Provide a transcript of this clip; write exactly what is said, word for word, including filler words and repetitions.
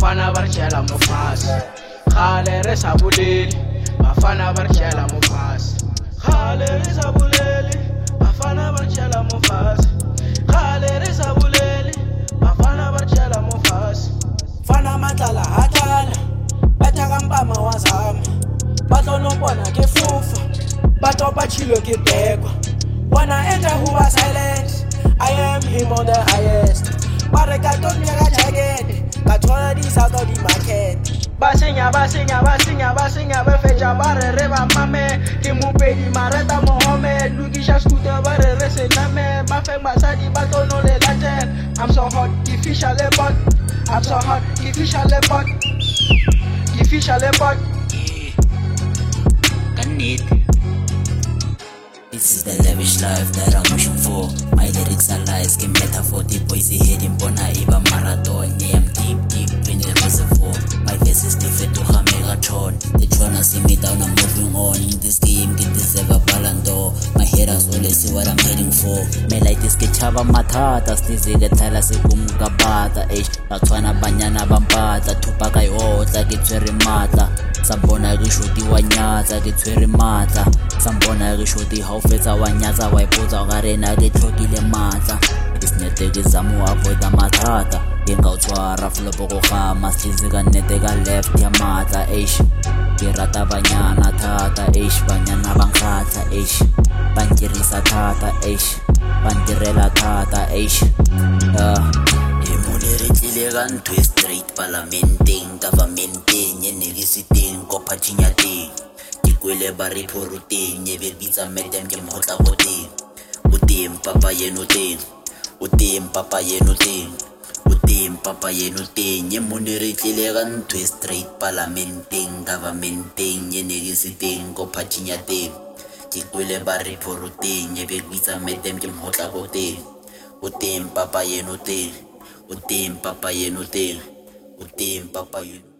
bafana ba re tšhela mo fase kgale re sa bolele bafana ba re tšhela mo fase kgale re sa bolele bafana ba re tšhela mo fase kgale re sa bolele bafana ba re tšhela mo fase fana matlala ha tlala batha ka mpama wa zama ba tlo no bona ke fufa ba topa chilo ke bekwa wanna enter who was silent I am him on the highest Mare ka don't nyaka jagged ka thola di sa ka di market basenya basenya basenya basenya ba fetja ba re re ba mame ke mopedi mareta Mohammed lukisha scooter ba re re se name ba fe masadi ba tono le laten I'm so hot the fish a le pot I'm so hot the fish a le pot the fish a le pot can need. This is the lavish life that I'm wishing for. My lyrics are lies, game better for the boys heading bona iba marathon. Yeah, I'm deep, deep in the reservoir. My face is different to a megaton. They tryna see me down, I'm moving on. In this game, get deserve a ballon d'or. My haters always see what I'm heading for. Me like this ke chava matata, stizi ke thala se kumgabata. Eish, batwana banyana bampata, tupaga yotla ke tswere matla. Sambona ke shoti wa nyatsa ke tswere matla. Sambona ke shoti how fetsa wa nyatsa wa ipotsa ga rena ke tlhokile matla isnete ke zamu avoid mathata ke nga o tshwara flopo go gama stizi ka nnete ka left ya matla eish ke rata banyana thata eish banyana bangkhatla eish bantirisa thata eish bantirela thata eish ah e modere tlile ka ntho straight parlamenteng governmenteng university kopa chinyateng kwele ba re phoroteng ye be bitsa medem ke mhotla boteng o teng papa yeno teng o teng papa yeno teng o teng papa yeno teng ye monere tlile ga ntwe straight parlamenteng governmenteng ye ne ke seteng go phathinya teng ke kwele ba re phoroteng ye be bitsa medem ke mhotla boteng o teng papa yeno teng o teng papa yeno teng o teng papa yeno